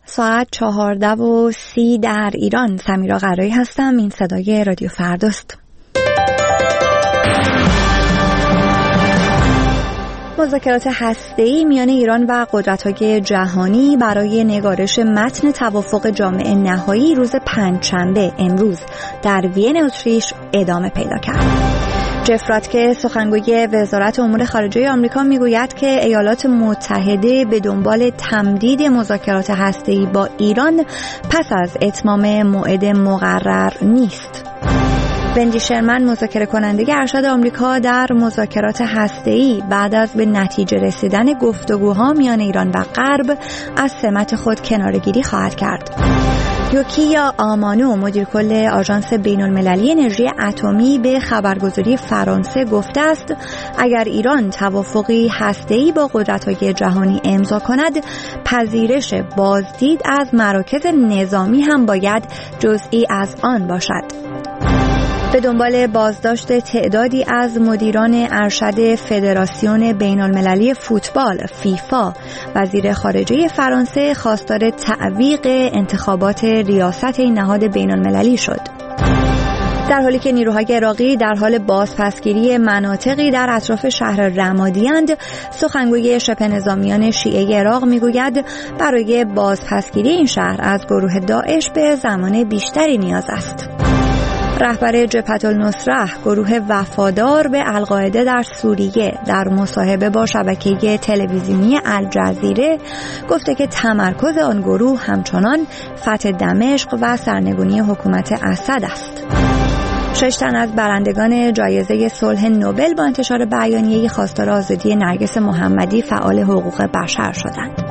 ساعت 14:30 در ایران. سمیرا قرایی هستم. این صدای رادیو فرداست. مذاکرات هسته‌ای میان ایران و قدرت‌های جهانی برای نگارش متن توافق جامع نهایی روز پنجشنبه امروز در وین اتریش ادامه پیدا کرد. جف راتکه سخنگوی وزارت امور خارجه آمریکا میگوید که ایالات متحده به دنبال تمدید مذاکرات هسته‌ای با ایران پس از اتمام موعد مقرر نیست. وندی شرمن مذاکره کننده ارشد آمریکا در مذاکرات هسته‌ای بعد از به نتیجه رسیدن گفتگوها میان ایران و غرب از سمت خود کناره‌گیری خواهد کرد. یوکیا آمانو مدیر کل آژانس بین‌المللی انرژی اتمی به خبرگزاری فرانسه گفته است اگر ایران توافقی هسته‌ای با قدرت‌های جهانی امضا کند، پذیرش بازدید از مراکز نظامی هم باید جزئی از آن باشد. به دنبال بازداشت تعدادی از مدیران ارشد فدراسیون بین‌المللی فوتبال فیفا، وزیر خارجه فرانسه خواستار تعویق انتخابات ریاست این نهاد بین‌المللی شد. در حالی که نیروهای عراقی در حال بازپسگیری مناطقی در اطراف شهر رمادی‌اند، سخنگوی شبه نظامیان شیعه عراق میگوید برای بازپسگیری این شهر از گروه داعش به زمان بیشتری نیاز است. رهبر جبهة النصره، گروه وفادار به القاعده در سوریه، در مصاحبه با شبکه تلویزیونی الجزیره گفته که تمرکز آن گروه همچنان فتح دمشق و سرنگونی حکومت اسد است. 6 تن از برندگان جایزه صلح نوبل با انتشار بیانیه‌ای خواستار آزادی نرگس محمدی فعال حقوق بشر شدند.